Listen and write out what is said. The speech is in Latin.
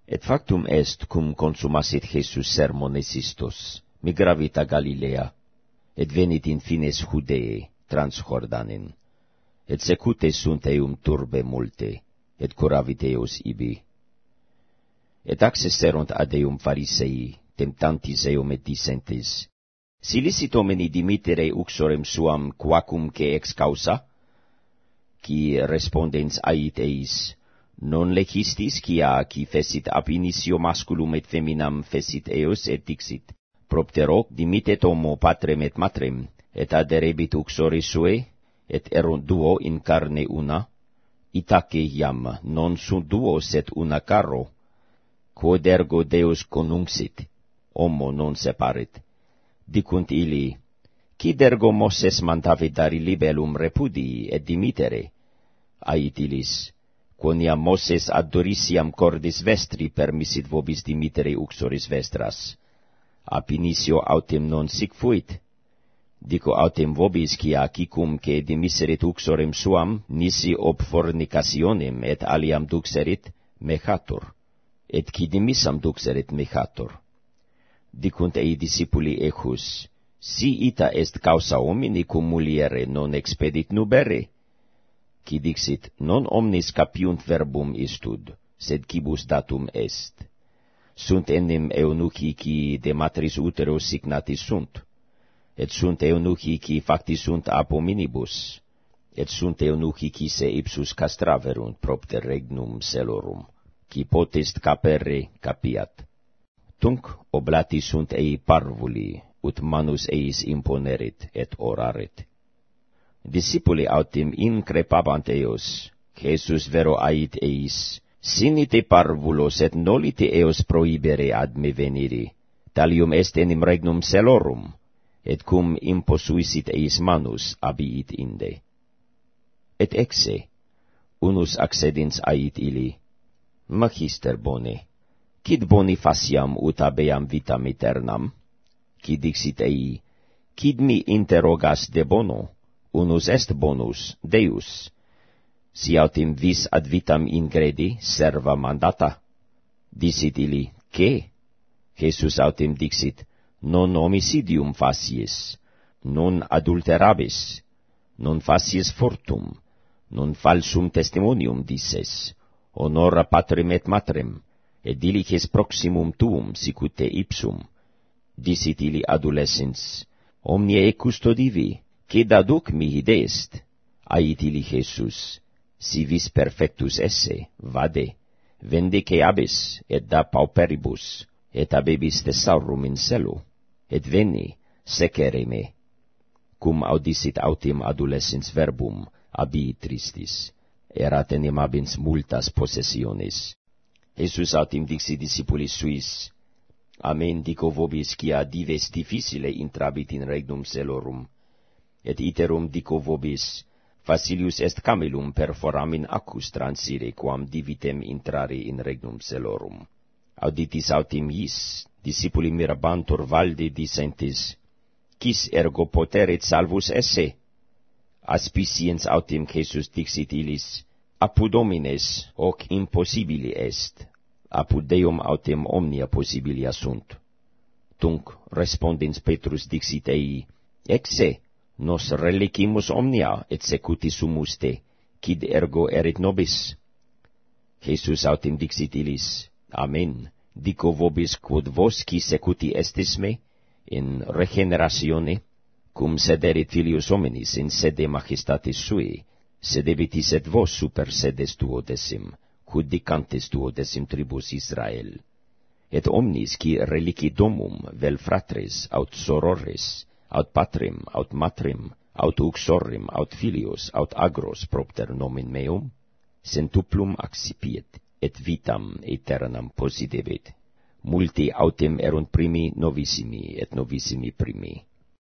Et factum est cum consumasit Jesus sermones istos, migravit a Galilea, et venit in fines Judee, trans Jordanen, et secute sunt eum turbe multe, et curavit eos ibi. Et accesserunt ad eum Pharisei, temptantis eum et dicentes, si licit homini dimittere uxorem suam quacum que ex causa? Qui respondens ait eis, non lecistis qui fecit ab initio masculum et feminam fecit eos et dixit, propter hoc dimitet homo patrem et matrem, et aderebit uxore sue, et erunt duo in carne una, itaque iam non sunt duo sed una carro, quod ergo Deus conunxit, homo non separet. Dicunt illi, quid ergo Moses mandavit dari libellum repudii et dimittere? Ait illis, quoniam Moses ad durisiam cordis vestri permissit vobis dimittere uxoris vestras. Ab initio autem non sic fuit. Dico autem vobis quia cicum que dimiserit uxorem suam, nisi ob fornicationem et aliam duxerit, mechatur, et qui dimissam duxerit mechatur. Dicunt ei discipuli ejus, si ita est causa homini cum muliere non expedit nubere? Qui dixit, non omnis capiunt verbum istud, sed quibus datum est. Sunt enim eunuchi qui de matris utero signatis sunt, et sunt eunuchi qui facti sunt ab hominibus, et sunt eunuchi qui se ipsus castraverunt propter regnum celorum, qui potest capere capiat. Tunc oblati sunt ei parvuli, ut manus eis imponerit et oraret. Discipuli autem increpabant eos, Jesus vero ait eis, sinite parvulos et nolite eos prohibere ad me veniri, talium est enim regnum celorum, et cum imposuisit eis manus abiit inde. Et exe, unus accedens ait illi, Magister bone, quid boni faciam ut habeam vitam aeternam? Qui dixit ei, quid mi interrogas de bono? Unus est bonus, Deus. Si autem vis ad vitam ingredi, serva mandata. Dicit illi, que? Jesus autem dixit, non homicidium facies, non adulterabis, non facies furtum, non falsum testimonium dices, honora patrem et matrem, et diliges proximum tuum sicute ipsum. Dicit illi adolescens, omnia e custodivi, quid aduc mihi deest? Ait illi Jesus, si vis perfectus esse, vade, vende que habes, et da pauperibus, et habebis thesaurum in celo, et veni, secere me. Cum audicit autem adolescens verbum, abii tristis, erat enim habens multas possessiones. Jesus autem dixit discipulis suis, Amen dico vobis quia dives difficile intrabit in regnum celorum, et iterum dico vobis, facilius est camelum per foramen accus transire quam divitem intrare in regnum celorum. Auditis autem iis, discipuli mirabantur valde dicentes, quis ergo poteret salvus esse? Aspiciens autem Jesus dixit illis, apud homines hoc impossibili est, apud Deum autem omnia possibilia sunt. Tunc respondens Petrus dixit ei, exe, nos relicimus omnia et secuti sumus te, quid ergo erit nobis? Jesus autem dixit illis, Amen, dico vobis quod vos qui secuti estis me, in regeneratione, cum sederit filius hominis in sede majestatis sui, sedebitis et vos super sedes duodecim, quod dicantes duodecim tribus Israel. Et omnis qui relici domum vel fratres, aut sorores, aut patrem, aut matrem, aut uxorem, aut filios, aut agros propter nomen meum, centuplum accipiet, et vitam aeternam possidebit. Multi autem erunt primi novissimi, et novissimi primi.